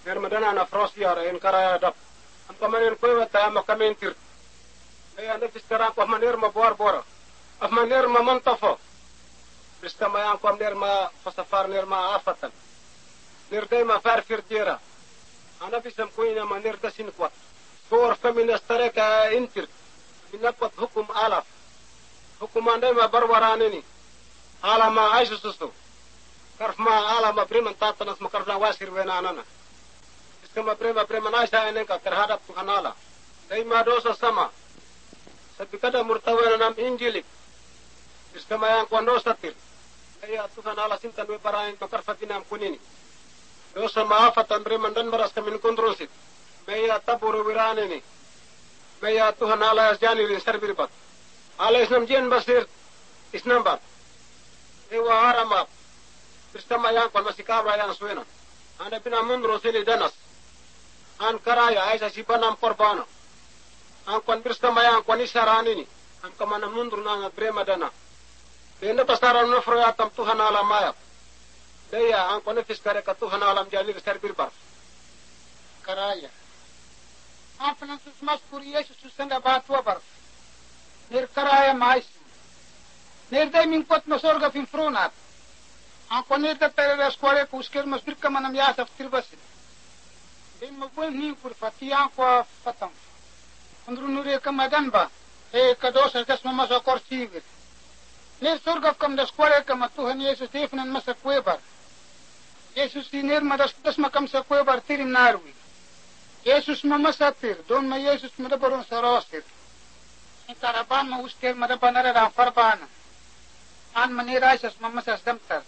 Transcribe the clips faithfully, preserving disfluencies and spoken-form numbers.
Nermadana na frosiara in karaya dap. Am kamanin kuwa ta makamintir. Kaya nafis karang ko manir ma bor bor. Af manir ma montafo. Bista mayang ko manir ma fasafar nir ma afatan. Nir day ma far firtira. Ana bisam kuina manir dasin kwat. For feministareka intir. Minakwat hukum alaf. Hukum andai ma barwaranini. Ala ma aisu susu. Karf ma ala ma priman tatanas ma karfna wasir wena anana. Iskama prema prema naisa enengka terhadap Tuhan Allah. Dai ma dosa sama. Sabikada murtawana nam injilik. Iskama yang kuan dosa tir. Daya Tuhan Allah sinta nwe parain ma karfa binam kunini. Dosa maafatan preman dan maras kamin kontrosit. Meya taburu wiranini. Meya Tuhan Allah jani lin serbirbat. Allah isnam jen basir isnambat. Ewa haramap. Bersama yang kuan masih kabra yang suena. Anda pina mundro sili danas. An karaya aisa sipanam korbano. An kuan bersama yang kuan isaranini. An kamana mundro nanga brema dana. Benda pasaran nafroyatam Tuhan Allah mayak. Daya ang kuan fiskare ka Tuhan Allah jani lin serbirbat. Karaya. An penansus mas puri Yesus susanda batua bar. Nir karaya mais. Nir day min kot masorga fin fronat. Ang kuanir da tere square ko usker mas birka manam yasaf tirbasin. Day mabun ni kur fati ang ko fatang. Andru nure ka maganba. E kadosa das mamaso korsivir. Nir sorga kam da square ka matuhan Yesus defnan masa kuebar. Yesus nir madas das makam sa kuebar tirim narwi. Yesus mamasatir, don ma Yesus madabaron sarosir. In karaban ma usker madabanara da farbana. An manirasas mamasas damtar.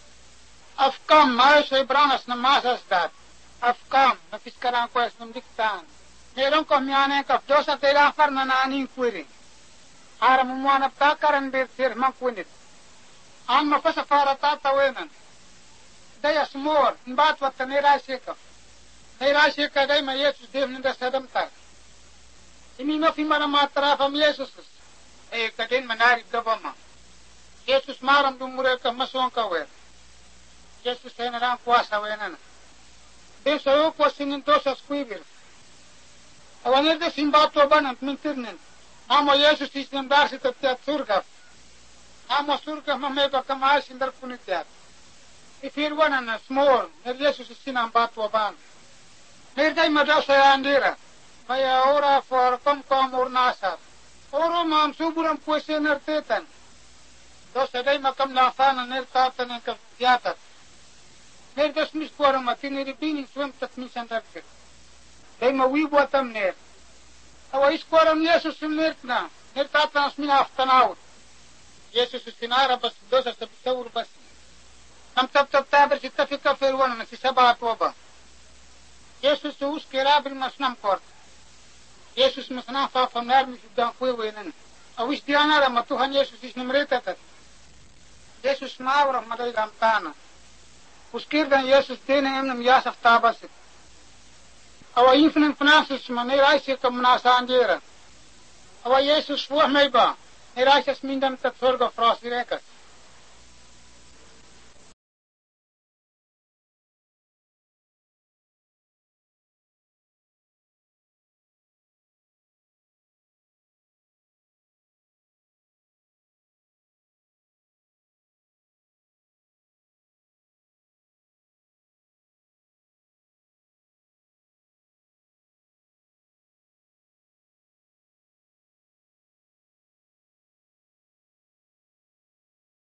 Afkam maayos ay branas na masas dat. Afkam na fiskaran ko es namdiktan. Meron ko miyane kap dosa tela far na naaning kwiri. Ara mumuanap takaran bertir mangkwinit. An mapasafara tatawenan. Dayas mor, nbat wat tanirasikap. Nairasya ka day ma Yesus dev nanda sadamtar. Imi ma fi mara matrafam Yesus. Eh kadin manarib dabama. Yesus maram dumure ka masuang kawer. Yesus ay narang kuasa wenana. De sayo kwa singin dosas kuibir. Awanir de simbato abanant mintirnin. Amo Yesus isnam darsi taptiat surgaf. Amo surgaf mamega kamaas indar punitiat. Ifirwanan small. Ner Yesus isinam bato abanant. Nirday madasa andira. Maya ora for kom kom urnasar. Oro mam suburam kuese nertetan. Dosa day makam lafana nertatan en kafiatat. Nirdas miskuara matini ribini swem tat misandarkir. Day mawibuatam ner. Awa iskuaram Yesus nertna. Nertatan asmina aftanaut. Yesus istinara bas dosa sabisawur bas. Am tap tap taber si tafika ferwana na si sabat waba. Yesus us kerabil masnam kort. Yesus masnam fa famnar mi sudan kuewenan. Awis diana la matuhan Yesus is numretatat. Yesus maura madai damtana. Uskirdan Yesus tene emnam yasaf tabasit. Awa infnen fnasus ma neraisi ka mnasa andera. Awa Yesus fuah meiba. Neraisas mindam tat sorga frasirekas.